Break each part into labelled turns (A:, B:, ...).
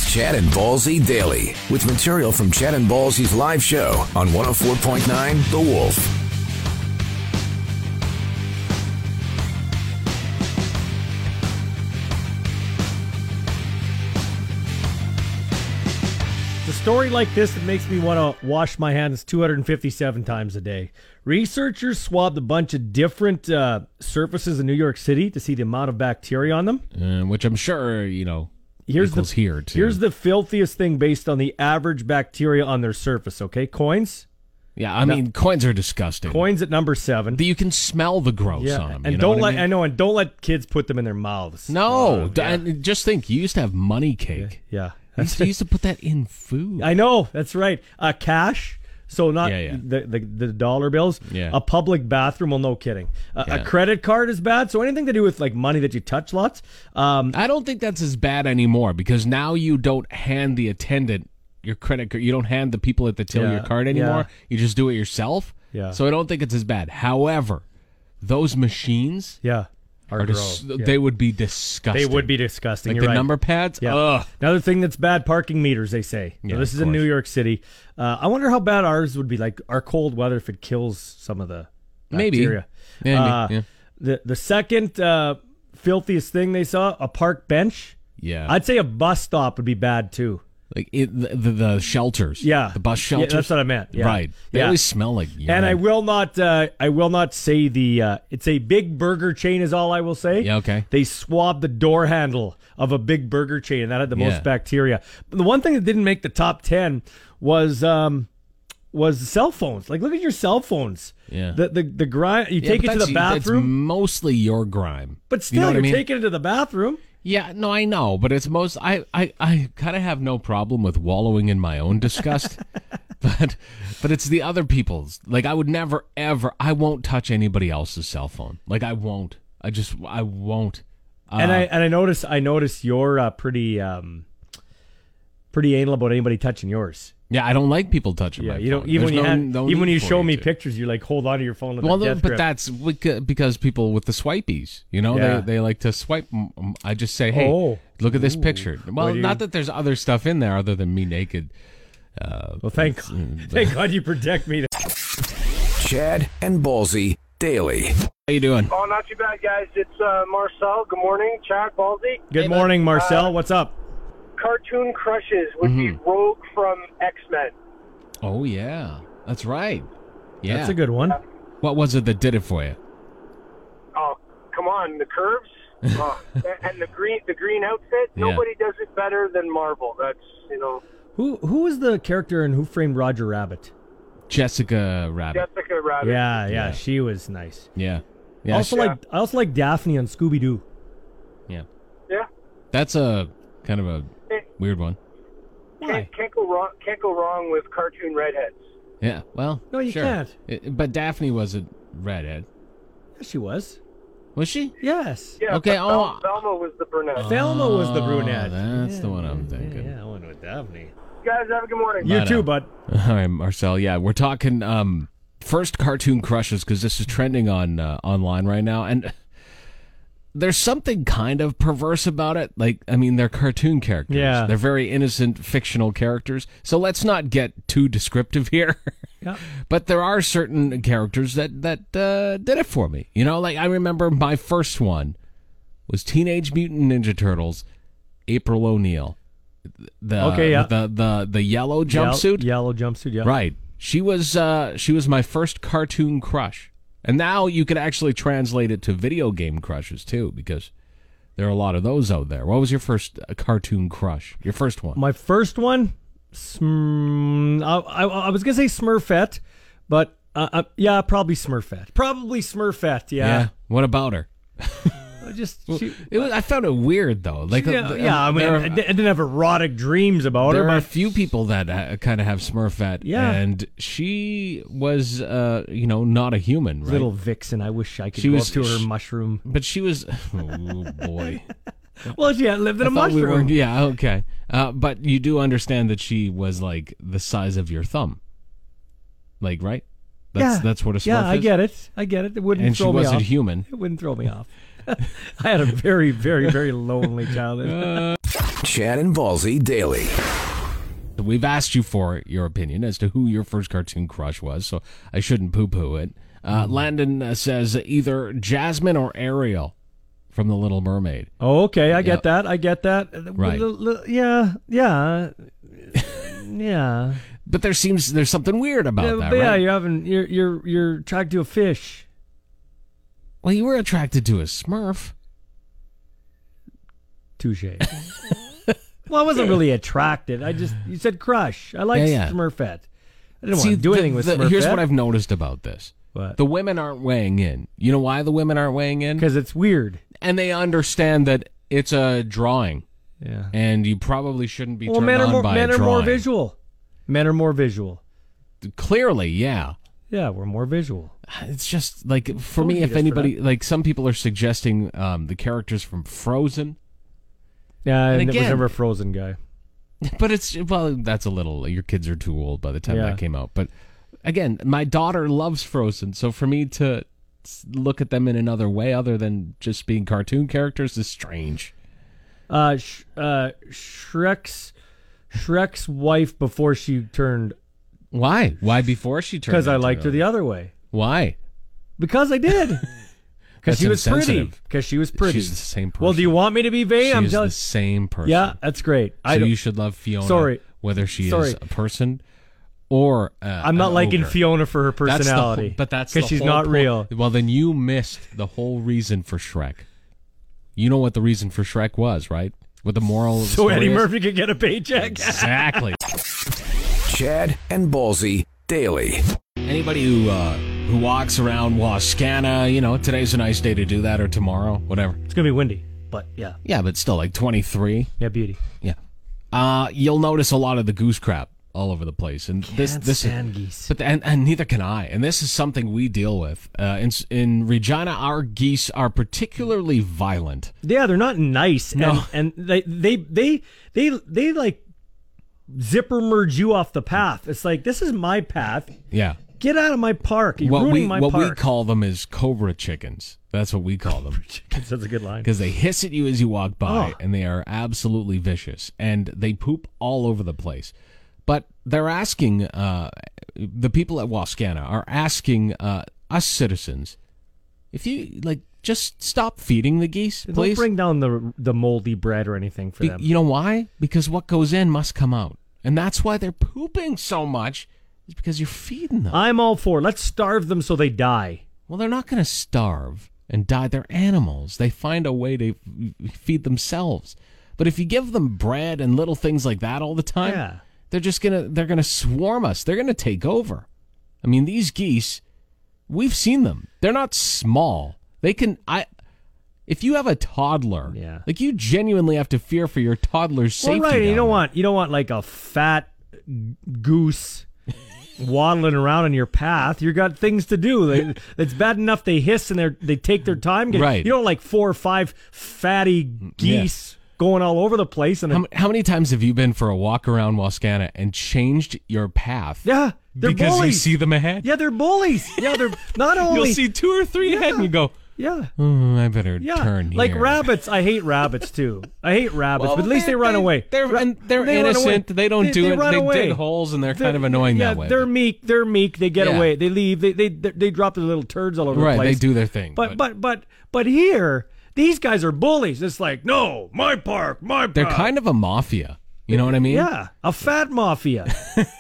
A: Chad and Ballsy Daily, with material from Chad and Ballsy's live show on 104.9 The Wolf.
B: A story like this that makes me want to wash my hands 257 times a day. Researchers swabbed a bunch of different surfaces in New York City to see the amount of bacteria on them.
C: Which I'm sure, equals here, too.
B: Here's the filthiest thing based on the average bacteria on their surface, okay? Coins.
C: Yeah, I mean, coins are disgusting.
B: Coins at number 7.
C: You can smell the gross on them.
B: And don't let kids put them in their mouths.
C: No, and just think, you used to have money cake.
B: Yeah.
C: You used to put that in food.
B: I know, that's right. Cash, so not the dollar bills.
C: Yeah.
B: A public bathroom, well, no kidding. A credit card is bad, so anything to do with like money that you touch lots.
C: I don't think that's as bad anymore because now you don't hand the attendant your credit card. You don't hand the people at the till your card anymore. You just do it yourself.
B: Yeah.
C: So I don't think it's as bad. However, those machines...
B: Are gross.
C: They would be disgusting.
B: They would be disgusting.
C: Like
B: You're
C: the
B: right.
C: number pads?
B: Yeah.
C: Ugh.
B: Another thing that's bad, parking meters, they say.
C: Yeah,
B: this is in New York City. I wonder how bad ours would be, like our cold weather, if it kills some of the bacteria.
C: Maybe.
B: The second filthiest thing they saw, a park bench.
C: Yeah.
B: I'd say a bus stop would be bad, too.
C: Like the shelters.
B: Yeah.
C: The bus shelters.
B: Yeah, that's what I meant. Yeah.
C: Right. They always smell like urine.
B: And I will not say it's a big burger chain is all I will say.
C: Yeah, okay.
B: They swabbed the door handle of a big burger chain, and that had the most bacteria. But the one thing that didn't make the top 10 was cell phones. Like, look at your cell phones.
C: Yeah.
B: The grime, you take it to the bathroom.
C: It's mostly your grime.
B: But still,
C: you're
B: taking it to the bathroom.
C: Yeah, no, I know, but it's I kind of have no problem with wallowing in my own disgust, but it's the other people's. Like, I would never, ever, I won't touch anybody else's cell phone. Like, I won't. I won't.
B: And I notice you're pretty anal about anybody touching yours.
C: Yeah, I don't like people touching my phone.
B: You don't even when you show me pictures, you like hold on to your phone.
C: But that's because people with the swipies, they like to swipe. I just say, hey, look at this picture. Well, not that there's other stuff in there other than me naked.
B: Thank God you protect me.
A: Chad and Ballsy Daily.
C: How you doing?
D: Oh, not too bad, guys. It's Marcel. Good morning, Chad, Ballsy.
B: Good morning, Marcel. What's up?
D: Cartoon crushes would be Rogue from X-Men.
C: Oh, yeah. That's right. Yeah.
B: That's a good one.
C: What was it that did it for you?
D: Oh, come on. The curves and the green outfit.
C: Yeah.
D: Nobody does it better than Marvel. That's,
B: Who was the character in Who Framed Roger Rabbit?
C: Jessica Rabbit.
D: Jessica Rabbit.
B: Yeah, she was nice.
C: Yeah.
B: I also like Daphne on Scooby-Doo.
C: Yeah.
D: Yeah.
C: That's a kind of a weird one.
B: Why?
D: Can't go wrong with cartoon redheads.
C: Yeah, well,
B: No, you
C: sure.
B: can't.
C: But Daphne was a redhead.
B: Yes, she was.
C: Was she?
B: Yes.
D: Yeah,
C: Okay,
D: but Velma was the brunette.
B: Thelma was the brunette.
C: That's the one I'm thinking.
B: Yeah, I went with Daphne.
D: You guys have a good morning.
B: You too, bud.
C: All right, Marcel. Yeah, we're talking first cartoon crushes because this is trending on online right now, and there's something kind of perverse about it. Like, I mean, they're cartoon characters.
B: Yeah.
C: They're very innocent, fictional characters. So let's not get too descriptive here.
B: Yeah.
C: But there are certain characters that did it for me. Like I remember my first one was Teenage Mutant Ninja Turtles, April O'Neil. The yellow jumpsuit.
B: Yellow jumpsuit, yeah.
C: Right. She was my first cartoon crush. And now you could actually translate it to video game crushes, too, because there are a lot of those out there. What was your first cartoon crush? Your first one?
B: My first one, I was going to say Smurfette, but yeah, probably Smurfette. Probably Smurfette, yeah.
C: What about her? I found it weird, though. Like,
B: I didn't have erotic dreams about her.
C: There are a few people that kind of have Smurfette, and she was, not a human, right?
B: Little vixen. I wish I could go up to her mushroom.
C: But she was, oh boy.
B: Well, she lived in a mushroom.
C: Okay. But you do understand that she was like the size of your thumb, like, right? That's what a Smurf is.
B: Yeah, I get it. It wouldn't throw me off.
C: And she wasn't human.
B: It wouldn't throw me off. I had a very, very, very lonely childhood.
A: Chad and Ballsy Daily.
C: We've asked you for your opinion as to who your first cartoon crush was, so I shouldn't poo-poo it. Landon says either Jasmine or Ariel from The Little Mermaid.
B: Oh, okay. I get
C: Yep.
B: that. I get that.
C: Right.
B: Yeah. Yeah.
C: But there's something weird about that,
B: yeah,
C: right?
B: you're attracted to a fish.
C: Well, you were attracted to a Smurf.
B: Touche. Well, I wasn't really attracted. You said crush. I like
C: Yeah.
B: Smurfette. I didn't want to do anything with Smurfette.
C: Here's what I've noticed about this.
B: What?
C: The women aren't weighing in. You know why the women aren't weighing in?
B: Because it's weird.
C: And they understand that it's a drawing,
B: Yeah.
C: and you probably shouldn't be
B: Well,
C: turned on by a
B: men are
C: drawing.
B: more visual. Men are more visual.
C: Clearly, yeah.
B: Yeah, we're more visual.
C: It's just like for
B: Don't
C: me,
B: hate
C: if
B: us for
C: anybody, like some people are suggesting the characters from Frozen,
B: Yeah, I was
C: again-
B: never a Frozen guy.
C: but that's a little. Your kids are too old by the time
B: Yeah.
C: that came out. But again, my daughter loves Frozen, so for me to look at them in another way other than just being cartoon characters is strange.
B: Shrek's wife before she turned,
C: Why? Why before she turned?
B: because I
C: into
B: liked her
C: a-
B: the other way.
C: Why?
B: Because I did. Because
C: That's
B: she was pretty.
C: insensitive.
B: Because she was pretty.
C: She's the same person.
B: Well, do you want me to be vain? I'm
C: She's the
B: jealous.
C: same person.
B: Yeah, that's great.
C: So you should love Fiona.
B: Sorry.
C: Whether she
B: Sorry.
C: is a person or
B: I'm not
C: an
B: liking
C: ogre.
B: Fiona for her
C: That's the whole-
B: personality.
C: but
B: because she's not real.
C: Well, then you missed the whole reason for Shrek. You know what the reason for Shrek was, right? What the moral of the
B: So
C: story
B: Eddie
C: is?
B: Murphy could get a paycheck.
C: Exactly.
A: Chad and Ballsy Daily.
C: Anybody who walks around Wascana, today's a nice day to do that, or tomorrow, whatever.
B: It's gonna be windy, but yeah,
C: Yeah, but still like 23.
B: yeah, beauty.
C: Yeah. You'll notice a lot of the goose crap all over the place, and
B: Can't
C: this
B: stand geese.
C: But and neither can I. And this is something we deal with in Regina. Our geese are particularly violent.
B: Yeah, they're not nice.
C: No.
B: and they like zipper merge you off the path. It's like, this is my path.
C: Yeah.
B: Get out of my park. You're
C: What
B: ruining my
C: we
B: park.
C: call them is cobra chickens. That's what we call them.
B: That's a good line.
C: Because they hiss at you as you walk by,
B: Oh.
C: and they are absolutely vicious, and they poop all over the place. But they're asking, the people at Wascana are asking us citizens, if you, just stop feeding the geese,
B: Don't
C: please.
B: bring down the moldy bread or anything for them.
C: You know why? Because what goes in must come out. And that's why they're pooping so much, is because you're feeding them.
B: I'm all for it. Let's starve them so they die.
C: Well, they're not going to starve and die. They're animals. They find a way to feed themselves. But if you give them bread and little things like that all the time,
B: Yeah.
C: they're gonna swarm us. They're gonna take over. I mean, these geese, we've seen them. They're not small. They can if you have a toddler,
B: Yeah.
C: you genuinely have to fear for your toddler's safety.
B: Well, right. You
C: down
B: don't want like a fat goose waddling around in your path. You got things to do. It's bad enough they hiss and they take their time.
C: Right.
B: You don't like 4 or 5 fatty geese going all over the place. And
C: How many times have you been for a walk around Wascana and changed your path?
B: yeah, they're
C: because
B: bullies.
C: you see them ahead.
B: Yeah, they're bullies. Yeah, they're not only.
C: You'll see 2 or 3 ahead, and you go,
B: Yeah.
C: "Oh, I better turn
B: like
C: here."
B: rabbits. I hate rabbits too. I hate rabbits,
C: Well,
B: but at least they run away.
C: They're
B: They run
C: innocent.
B: away.
C: They don't do it.
B: run
C: They
B: away.
C: dig holes, and they're kind of annoying
B: yeah,
C: that way.
B: They're meek. They're meek. They get
C: Yeah.
B: away. They leave. They drop their little turds all over
C: right.
B: the place.
C: They do their thing.
B: But here, these guys are bullies. It's like, no, my park, my park.
C: they're kind of a mafia. You know what I mean?
B: Yeah, a fat mafia.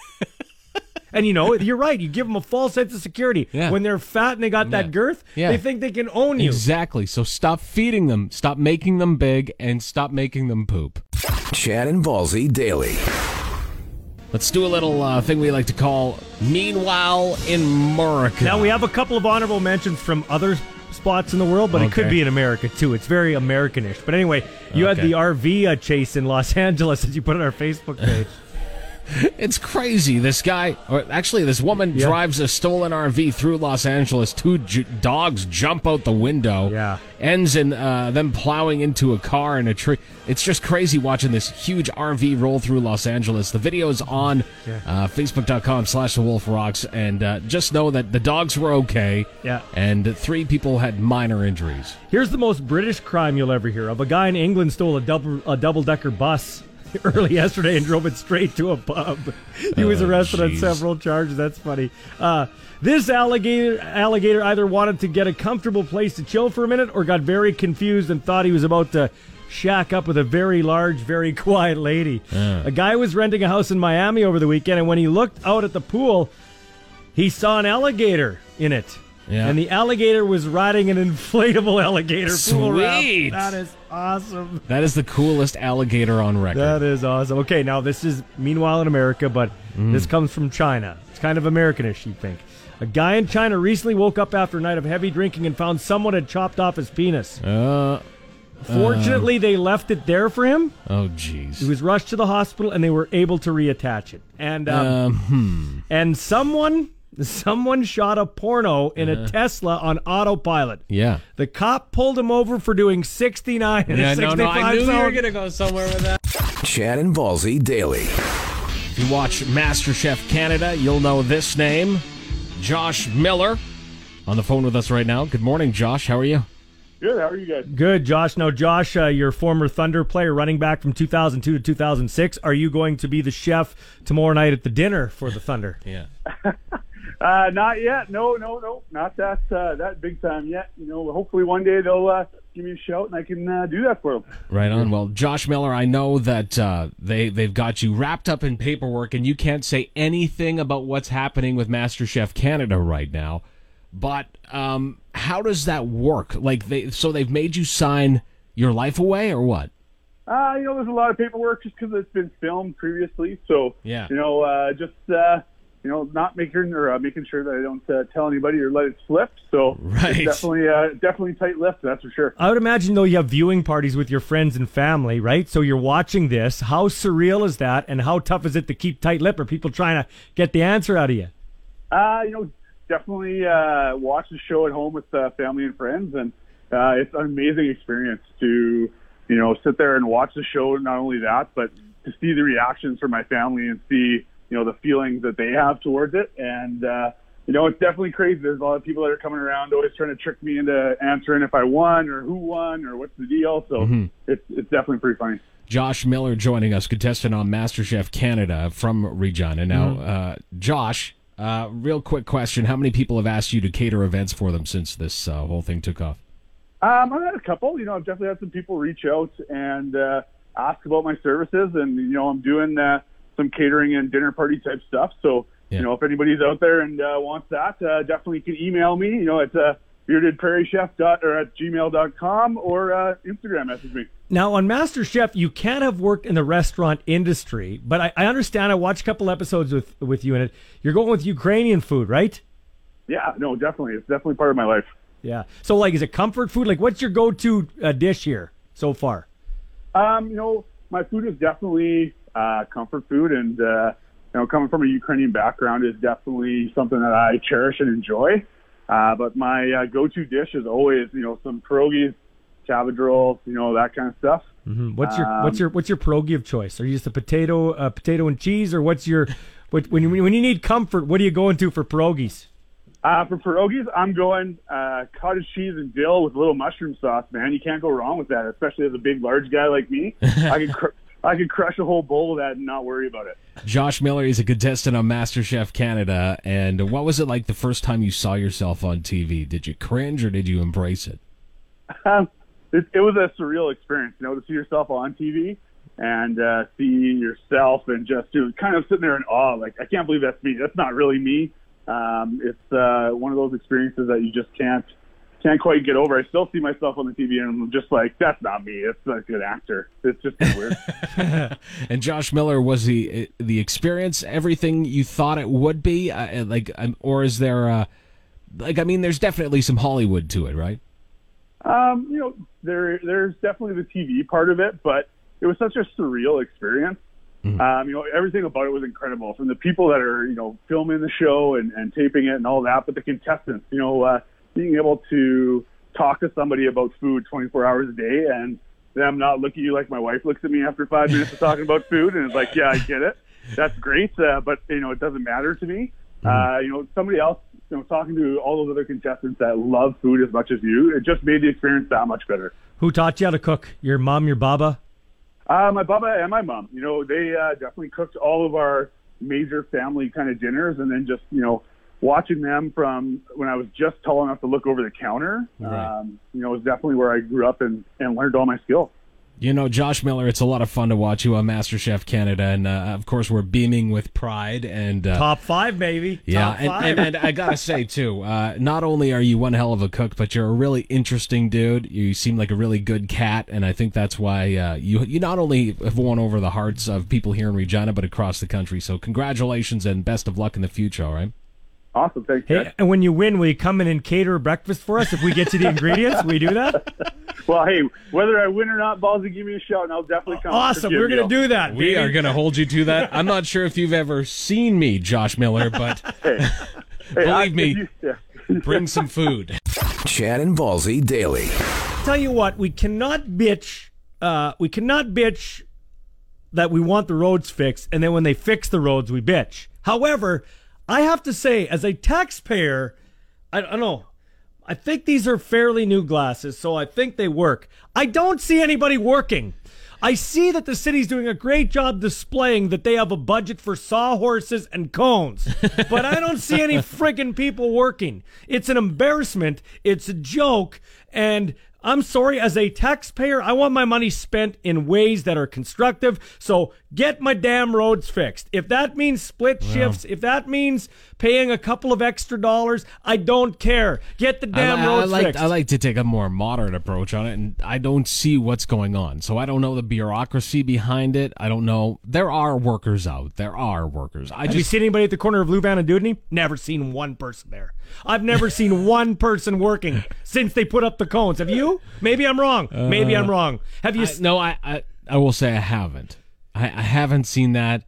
B: And you're right. You give them a false sense of security.
C: Yeah.
B: When they're fat and they got that girth,
C: Yeah.
B: they think they can own you.
C: Exactly. So stop feeding them. Stop making them big, and stop making them poop.
A: Chad and Ballsy Daily.
C: Let's do a little thing we like to call Meanwhile in America.
B: Now, we have a couple of honorable mentions from other spots in the world, but it could
C: Okay.
B: be in America, too. It's very Americanish. But anyway, you had
C: Okay.
B: the RV chase in Los Angeles that you put on our Facebook page.
C: It's crazy. This guy, or actually this woman, drives a stolen RV through Los Angeles. Two dogs jump out the window.
B: Yeah.
C: Ends in them plowing into a car and a tree. It's just crazy watching this huge RV roll through Los Angeles. The video is on Facebook.com/TheWolfRocks, and just know that the dogs were okay.
B: Yeah.
C: And 3 people had minor injuries.
B: Here's the most British crime you'll ever hear of. A guy in England stole a double-decker bus early yesterday and drove it straight to a pub. He was arrested on several charges. That's funny. This alligator either wanted to get a comfortable place to chill for a minute or got very confused and thought he was about to shack up with a very large, very quiet lady. A guy was renting a house in Miami over the weekend, and when he looked out at the pool, he saw an alligator in it.
C: Yeah.
B: And the alligator was riding an inflatable alligator pool raft.
C: Sweet.
B: That is awesome.
C: That is the coolest alligator on record.
B: That is awesome. Okay, now this is meanwhile in America, but this comes from China. It's kind of Americanish, you think. A guy in China recently woke up after a night of heavy drinking and found someone had chopped off his penis. Fortunately, they left it there for him.
C: Oh, jeez.
B: He was rushed to the hospital, and they were able to reattach it. And and someone shot a porno in a Tesla on autopilot.
C: Yeah.
B: The cop pulled him over for doing 69 in a 65
C: I knew
B: zone.
C: you were going to go somewhere with that.
A: Chad and Ballsy Daily.
C: If you watch MasterChef Canada, you'll know this name, Josh Miller, on the phone with us right now. Good morning, Josh. How are you?
D: Good. How are you guys?
B: Good, Josh. Now, Josh, your former Thunder player, running back from 2002 to 2006. Are you going to be the chef tomorrow night at the dinner for the Thunder?
C: Yeah.
D: Not yet. No. Not that big time yet. Hopefully one day they'll give me a shout and I can do that for them.
C: Right on. Well, Josh Miller, I know that they've got you wrapped up in paperwork, and you can't say anything about what's happening with MasterChef Canada right now. But how does that work? Like, they've made you sign your life away, or what?
D: There's a lot of paperwork just because it's been filmed previously. So
C: yeah.
D: Not making sure that I don't tell anybody or let it slip. So
C: right.
D: It's definitely tight lipped, that's for sure.
B: I would imagine, though, you have viewing parties with your friends and family, right? So you're watching this. How surreal is that, and how tough is it to keep tight-lipped? Are people trying to get the answer out of you?
D: Definitely watch the show at home with family and friends, and it's an amazing experience to, sit there and watch the show. Not only that, but to see the reactions from my family and see, the feelings that they have towards it. And, it's definitely crazy. There's a lot of people that are coming around always trying to trick me into answering if I won or who won or what's the deal. So it's definitely pretty funny.
C: Josh Miller joining us, contestant on MasterChef Canada from Regina. Now, Josh, real quick question. How many people have asked you to cater events for them since this whole thing took off?
D: I've had a couple. I've definitely had some people reach out and ask about my services. And, I'm doing some catering and dinner party type stuff. So, if anybody's out there and wants that, definitely can email me, at beardedprairiechef@gmail.com or Instagram message me.
B: Now, on MasterChef, you can't have worked in the restaurant industry, but I understand. I watched a couple episodes with you in it. You're going with Ukrainian food, right?
D: Yeah, no, definitely. It's definitely part of my life.
B: Yeah. So, is it comfort food? What's your go-to dish here so far?
D: My food is definitely comfort food, and coming from a Ukrainian background is definitely something that I cherish and enjoy. But my go-to dish is always, some pierogies, cabbage rolls, that kind of stuff.
B: Mm-hmm. What's your pierogi of choice? Are you just a potato and cheese, or when you need comfort, what are you going to for pierogies?
D: For pierogies, I'm going cottage cheese and dill with a little mushroom sauce. Man, you can't go wrong with that, especially as a big, large guy like me. I could crush a whole bowl of that and not worry about it.
C: Josh Miller is a contestant on MasterChef Canada. And what was it like the first time you saw yourself on TV? Did you cringe or did you embrace it?
D: It was a surreal experience, to see yourself on TV and see yourself and just kind of sitting there in awe. Like, I can't believe that's me. That's not really me. It's one of those experiences that you just can't quite get over. I still see myself on the TV and I'm just like, that's not me. It's not a good actor. It's just weird.
C: And Josh Miller, was the experience everything you thought it would be? Or is there there's definitely some Hollywood to it, right?
D: There's definitely the TV part of it, but it was such a surreal experience. Everything about it was incredible, from the people that are, filming the show and taping it and all that, but the contestants, being able to talk to somebody about food 24 hours a day and them not look at you like my wife looks at me after 5 minutes of talking about food and it's like, yeah, I get it. That's great. But it doesn't matter to me. Somebody else, talking to all those other contestants that love food as much as you, it just made the experience that much better.
B: Who taught you how to cook? Your mom, your baba?
D: My baba and my mom. They definitely cooked all of our major family kind of dinners, and then just, watching them from when I was just tall enough to look over the counter,
C: Right.
D: Was definitely where I grew up and learned all my skills.
C: Josh Miller, it's a lot of fun to watch you on MasterChef Canada, and of course we're beaming with pride. And
B: Top 5, baby.
C: yeah,
B: Top 5.
C: and I gotta say too, not only are you one hell of a cook, but you're a really interesting dude. You seem like a really good cat, and I think that's why you not only have won over the hearts of people here in Regina, but across the country. So congratulations and best of luck in the future. All right.
D: Awesome, thanks.
B: Hey, and when you win, will you come in and cater breakfast for us if we get you the ingredients? Will you do that?
D: Well, hey, whether I win or not, Ballsy, give me a shout, and I'll definitely come.
B: Awesome. We're going to do that.
C: We
B: baby.
C: are going to hold you to that. I'm not sure if you've ever seen me, Josh Miller, but believe me, bring some food.
A: Chad and Ballsy Daily.
B: Tell you what, we cannot bitch. We cannot bitch that we want the roads fixed, and then when they fix the roads, we bitch. However, I have to say, as a taxpayer, I don't know. I think these are fairly new glasses, so I think they work. I don't see anybody working. I see that the city's doing a great job displaying that they have a budget for sawhorses and cones, but I don't see any friggin' people working. It's an embarrassment. It's a joke, and I'm sorry, as a taxpayer, I want my money spent in ways that are constructive, so get my damn roads fixed. If that means split shifts, if that means paying a couple of extra dollars, I don't care. Get the damn roads fixed.
C: I like to take a more modern approach on it, and I don't see what's going on. So I don't know the bureaucracy behind it. I don't know. There are workers out. There are workers.
B: Have you seen anybody at the corner of Louvain and Dewdney? Never seen one person there. I've never seen one person working since they put up the cones. Have you? Maybe I'm wrong. Maybe I'm wrong. Have you?
C: No, I will say I haven't. I haven't seen that.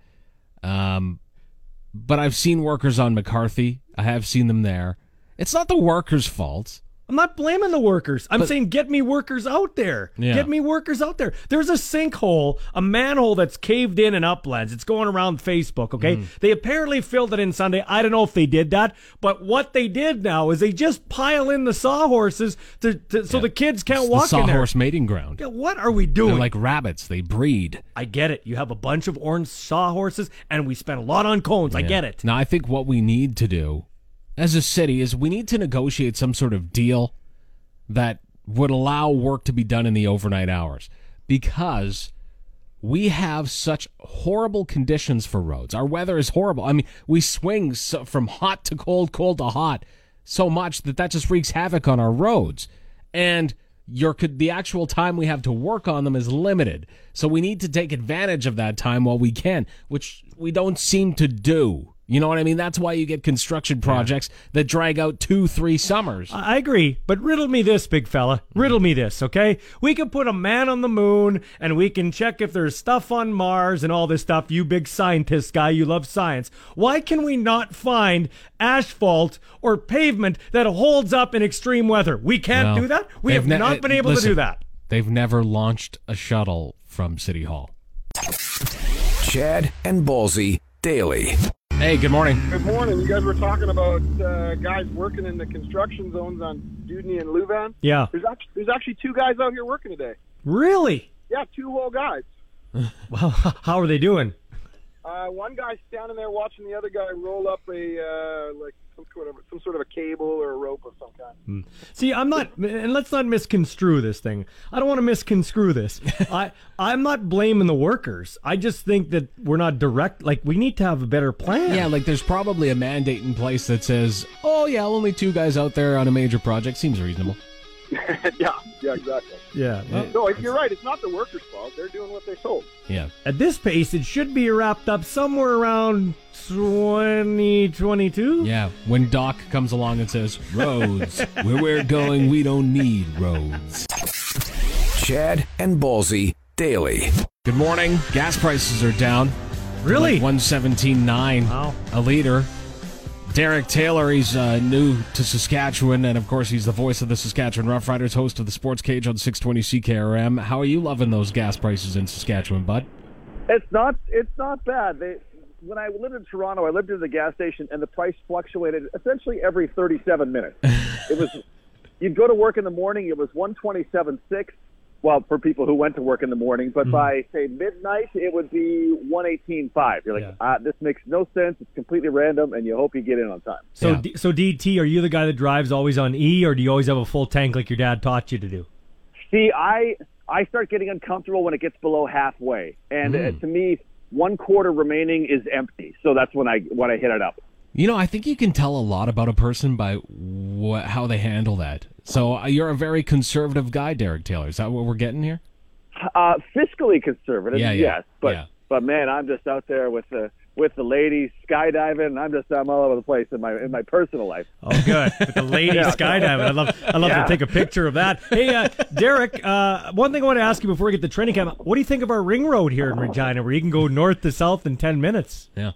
C: But I've seen workers on McCarthy. I have seen them there. It's not the workers' fault.
B: I'm not blaming the workers. I'm saying get me workers out there.
C: Yeah.
B: Get me workers out there. There's a sinkhole, a manhole that's caved in Uplands. It's going around Facebook, okay? They apparently filled it in Sunday. I don't know if they did that, but what they did now is they just pile in the sawhorses so the kids can't walk
C: the
B: in there.
C: sawhorse mating ground.
B: Yeah, what are we doing?
C: They're like rabbits. They breed.
B: I get it. You have a bunch of orange sawhorses, and we spent a lot on cones. I get it.
C: Now, I think what we need to do as a city is we need to negotiate some sort of deal that would allow work to be done in the overnight hours, because we have such horrible conditions for roads. Our weather is horrible. I mean, we swing from hot to cold, cold to hot so much that just wreaks havoc on our roads. And the actual time we have to work on them is limited. So we need to take advantage of that time while we can, which we don't seem to do. You know what I mean? That's why you get construction projects that drag out 2-3 summers.
B: I agree, but riddle me this, big fella. Riddle me this, okay? We can put a man on the moon, and we can check if there's stuff on Mars and all this stuff. You big scientist guy, you love science. Why can we not find asphalt or pavement that holds up in extreme weather? We can't do that? We have not been able to do that.
C: They've never launched a shuttle from City Hall.
A: Chad and Ballsy Daily.
C: Hey, good morning.
E: Good morning. You guys were talking about guys working in the construction zones on Dewdney and Louvain.
B: Yeah.
E: There's actually 2 guys out here working today.
B: Really?
E: Yeah, 2 whole guys.
B: Well, how are they doing?
E: One guy's standing there watching the other guy roll up some sort of a cable or a rope of some kind.
B: See, I'm not, and let's not misconstrue this thing. I don't want to misconstrue this. I'm not blaming the workers. I just think that we're not direct. Like, we need to have a better plan.
C: Yeah, like there's probably a mandate in place that says, oh yeah, only 2 guys out there on a major project. Seems reasonable.
E: yeah, exactly.
B: Yeah.
E: No, you're right. It's not the workers' fault. They're doing what they're told.
C: Yeah.
B: At this pace, it should be wrapped up somewhere around 2022.
C: Yeah, when Doc comes along and says, roads, where we're going, we don't need roads.
A: Chad and Ballsy Daily.
C: Good morning. Gas prices are down.
B: Really?
C: Like 117.9
B: Wow.
C: a liter. Derek Taylor, he's new to Saskatchewan, and of course he's the voice of the Saskatchewan Roughriders, host of the Sports Cage on 620 CKRM. How are you loving those gas prices in Saskatchewan, bud?
F: It's not bad. When I lived in Toronto, I lived in the gas station, and the price fluctuated essentially every 37 minutes. It was, you'd go to work in the morning, it was 127.6. Well, for people who went to work in the morning, but by, say, midnight, it would be 118.5. You're like, this makes no sense. It's completely random, and you hope you get in on time.
B: So, so DT, are you the guy that drives always on E, or do you always have a full tank like your dad taught you to do?
F: See, I start getting uncomfortable when it gets below halfway, and to me, 1/4 remaining is empty. So that's when I hit it up.
C: You know, I think you can tell a lot about a person by how they handle that. So you're a very conservative guy, Derek Taylor. Is that what we're getting here?
F: Fiscally conservative, yes.
C: But
F: man, I'm just out there with the ladies skydiving, and I'm all over the place in my personal life.
B: Oh, good. With the ladies skydiving. I'd love to take a picture of that. Hey, Derek, one thing I want to ask you before we get to training camp, what do you think of our ring road here in Regina, where you can go north to south in 10 minutes?
C: Yeah.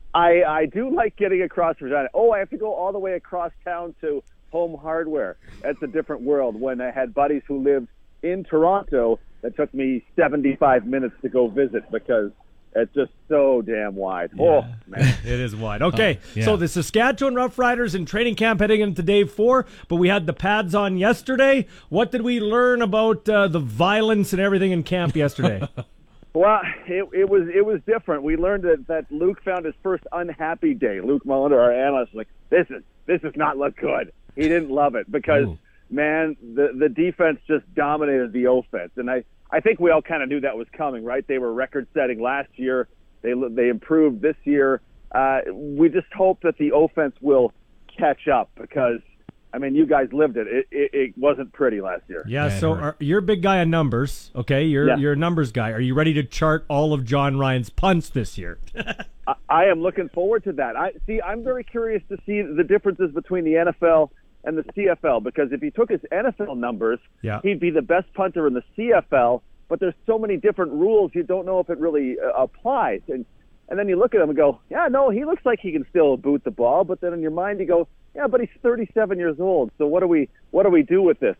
F: I do like getting across Regina. Oh, I have to go all the way across town to Home Hardware. That's a different world. When I had buddies who lived in Toronto, that took me 75 minutes to go visit because it's just so damn wide.
B: Yeah.
F: Oh, man.
B: It is wide. Okay, so the Saskatchewan Roughriders in training camp heading into day 4, but we had the pads on yesterday. What did we learn about the violence and everything in camp yesterday?
F: Well, it was different. We learned that Luke found his first unhappy day. Luke Mullender, our analyst, was like, this does not look good. He didn't love it because, man, the defense just dominated the offense. And I think we all kind of knew that was coming, right? They were record-setting last year. They improved this year. We just hope that the offense will catch up because, I mean, you guys lived it. It wasn't pretty last year.
B: Yeah, so you're a big guy on numbers, okay? You're a numbers guy. Are you ready to chart all of John Ryan's punts this year?
F: I am looking forward to that. I'm very curious to see the differences between the NFL and the CFL because if he took his NFL numbers, he'd be the best punter in the CFL, but there's so many different rules you don't know if it really applies. And then you look at him and go, yeah, no, he looks like he can still boot the ball, but then in your mind you go, yeah, but he's 37 years old. So what do we do with this?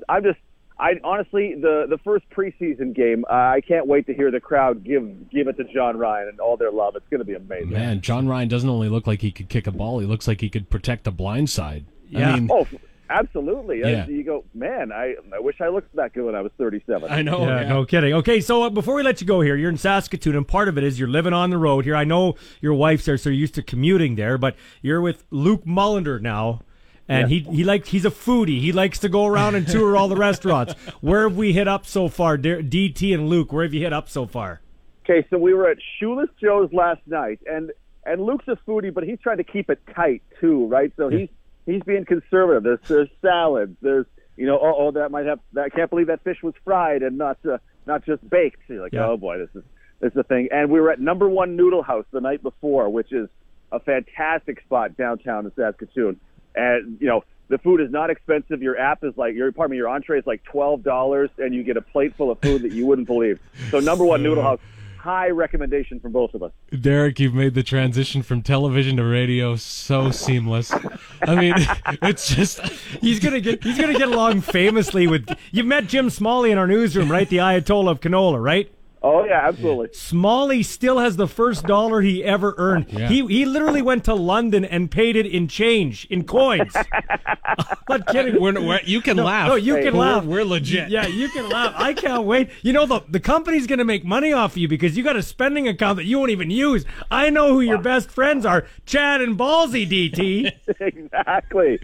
F: I honestly, the first preseason game, I can't wait to hear the crowd give it to John Ryan and all their love. It's going to be amazing.
C: Man, John Ryan doesn't only look like he could kick a ball; he looks like he could protect the blind side.
B: Yeah.
C: I mean,
F: absolutely.
C: Yeah.
F: You go, man, I wish I looked that good when I was 37.
C: I know.
B: Yeah, no kidding. Okay, so before we let you go here, you're in Saskatoon, and part of it is you're living on the road here. I know your wife's there, so you're used to commuting there, but you're with Luke Mullender now. And he's a foodie. He likes to go around and tour all the restaurants. Where have we hit up so far? DT and Luke, where have you hit up so far?
F: Okay, so we were at Shoeless Joe's last night, and Luke's a foodie, but he's trying to keep it tight too, right? So he's being conservative. There's salads. There's that might have that. I can't believe that fish was fried and not just baked. So you're like, oh boy, this is the thing. And we were at Number One Noodle House the night before, which is a fantastic spot downtown in Saskatoon. And, the food is not expensive. Your your entree is like $12, and you get a plate full of food that you wouldn't believe. So Number One Noodle House, high recommendation from both of us.
C: Derek, you've made the transition from television to radio so seamless. I mean, it's just
B: he's gonna get along famously with. You've met Jim Smalley in our newsroom, right? The Ayatollah of canola, right?
F: Oh, yeah, absolutely.
B: Smalley still has the first dollar he ever earned. Yeah. He literally went to London and paid it in change, in coins. I'm not kidding.
C: You can laugh.
B: No, you can laugh.
C: We're legit.
B: Yeah, you can laugh. I can't wait. The company's going to make money off of you because you got a spending account that you won't even use. I know who your best friends are, Chad and Ballsy, DT.
F: Exactly.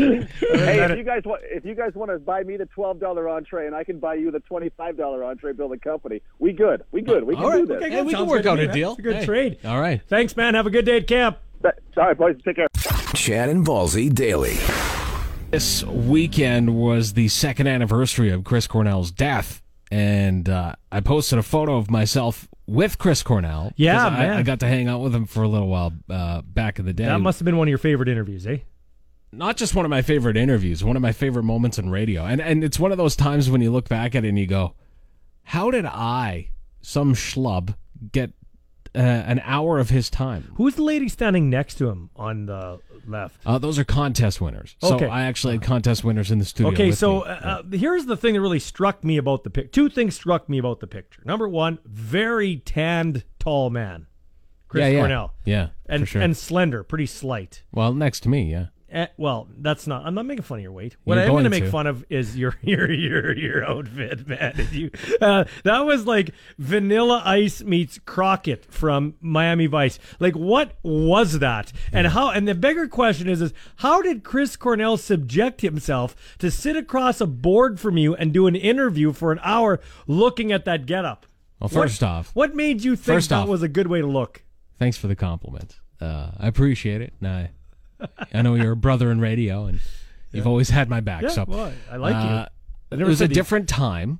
F: Hey, if you guys want to buy me the $12 entree and I can buy you the $25 entree, build a company, we good. We can do this.
B: Okay,
C: hey, we can work out a deal.
B: It's a good trade.
C: All right.
B: Thanks, man. Have a good day at camp.
F: All right, boys. Take care.
A: Chad and Ballsy Daily.
C: This weekend was the second anniversary of Chris Cornell's death, and I posted a photo of myself with Chris Cornell.
B: Yeah, man.
C: I got to hang out with him for a little while back in the day.
B: That must have been one of your favorite interviews, eh?
C: Not just one of my favorite interviews, one of my favorite moments in radio. And it's one of those times when you look back at it and you go, how did I, some schlub, get an hour of his time.
B: Who's the lady standing next to him on the left?
C: Those are contest winners. So
B: Okay.
C: I actually had contest winners in the studio.
B: Okay,
C: with
B: so
C: me.
B: here's the thing that really struck me about the picture. Two things struck me about the picture. Number one, very tanned, tall man, Chris Cornell.
C: Yeah,
B: and
C: for sure.
B: and slender, pretty slight.
C: Well, next to me, yeah.
B: Well, that's not. I'm not making fun of your weight. What
C: You're
B: I'm going to
C: going
B: make
C: to.
B: fun of is your outfit, man. That was like Vanilla Ice meets Crockett from Miami Vice. Like, what was that? And how? And the bigger question is how did Chris Cornell subject himself to sit across a board from you and do an interview for an hour looking at that getup?
C: Well, first off,
B: what made you think
C: First
B: that
C: off-
B: was a good way to look?
C: thanks for the compliment. I appreciate it. And I know you're a brother in radio, and you've always had my back.
B: Yeah,
C: so
B: well, I like you. I
C: It
B: never
C: was a
B: said you-
C: different time.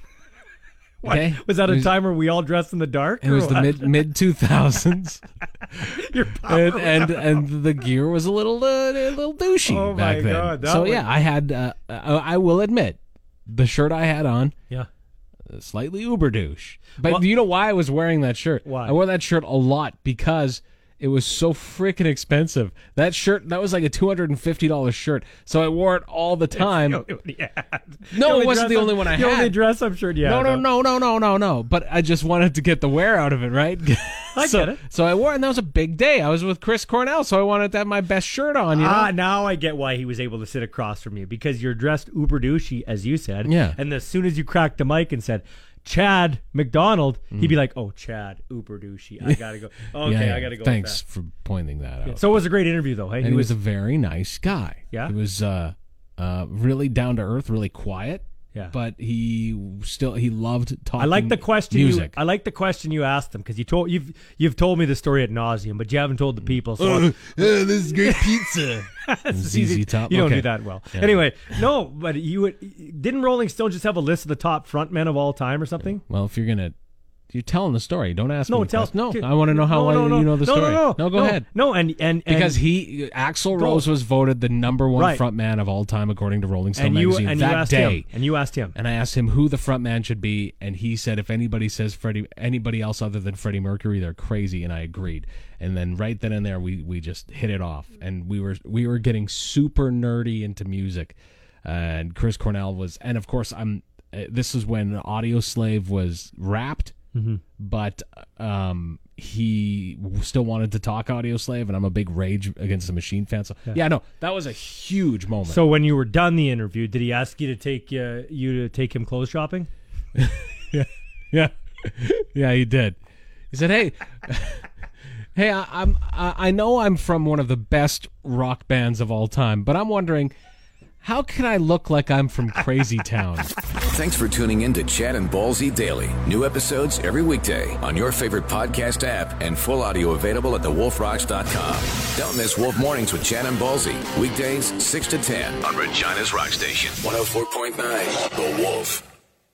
B: What?
C: Okay?
B: Was that
C: It
B: a
C: was-
B: time where we all dressed in the dark?
C: It
B: or
C: was the
B: what?
C: mid 2000s,
B: Your power
C: and the gear was a little douchey
B: Oh
C: back
B: my
C: then.
B: God, that
C: so
B: was-
C: yeah, I had. I will admit, the shirt I had on,
B: Yeah.
C: slightly uber douche. But
B: Well-
C: you know why I was wearing that shirt?
B: Why?
C: I wore that shirt a lot because it was so freaking expensive. That shirt, that was like a $250 shirt. So I wore it all the time.
B: Yeah.
C: No, it wasn't the only one I
B: The only
C: had.
B: dress-up shirt you had.
C: No. But I just wanted to get the wear out of it, right?
B: I
C: so,
B: get it.
C: So I wore it, and that was a big day. I was with Chris Cornell, so I wanted to have my best shirt on, you know?
B: Now I get why he was able to sit across from you, because you're dressed uber douchey, as you said.
C: Yeah.
B: And as soon as you cracked the mic and said, Chad McDonald, he'd be like, oh, Chad, uber douchey. I got to go. Okay,
C: Yeah,
B: I got to go.
C: Thanks for pointing that out.
B: So it was a great interview, though. Hey,
C: And he was a very nice guy.
B: Yeah?
C: He was really down to earth, really quiet.
B: Yeah.
C: But he loved talking.
B: I like the question.
C: Music.
B: I like the question you asked him, because you've told me the story ad nauseum, but you haven't told the people. So
C: this is great pizza. ZZ Top.
B: You don't
C: Okay.
B: do that well.
C: Yeah.
B: Anyway, no, but didn't Rolling Stone just have a list of the top frontmen of all time or something?
C: Well, if you're telling the story, don't ask
B: No,
C: me.
B: tell.
C: No, I want to know how you know the story. No, go ahead.
B: No, and
C: Because Axl Rose was voted the number one
B: Right.
C: frontman of all time according to Rolling Stone
B: and you
C: magazine
B: and you
C: that
B: asked
C: day.
B: him, and you asked him.
C: And I asked him who the frontman should be, and he said if anybody says anybody else other than Freddie Mercury, they're crazy, and I agreed. And then right then and there, we just hit it off, and we were getting super nerdy into music, and Chris Cornell was, and of course this is when Audio Slave was wrapped. But he still wanted to talk Audio Slave, and I'm a big Rage Against the Machine fan. So yeah, no, that was a huge moment.
B: So when you were done the interview, did he ask you to take him clothes shopping?
C: yeah, he did. He said, "Hey, I know I'm from one of the best rock bands of all time, but I'm wondering, how can I look like I'm from Crazy Town?"
A: Thanks for tuning in to Chad and Ballsy Daily. New episodes every weekday on your favorite podcast app, and full audio available at thewolfrocks.com. Don't miss Wolf Mornings with Chad and Ballsy. Weekdays 6 to 10 on Regina's Rock Station. 104.9 The Wolf.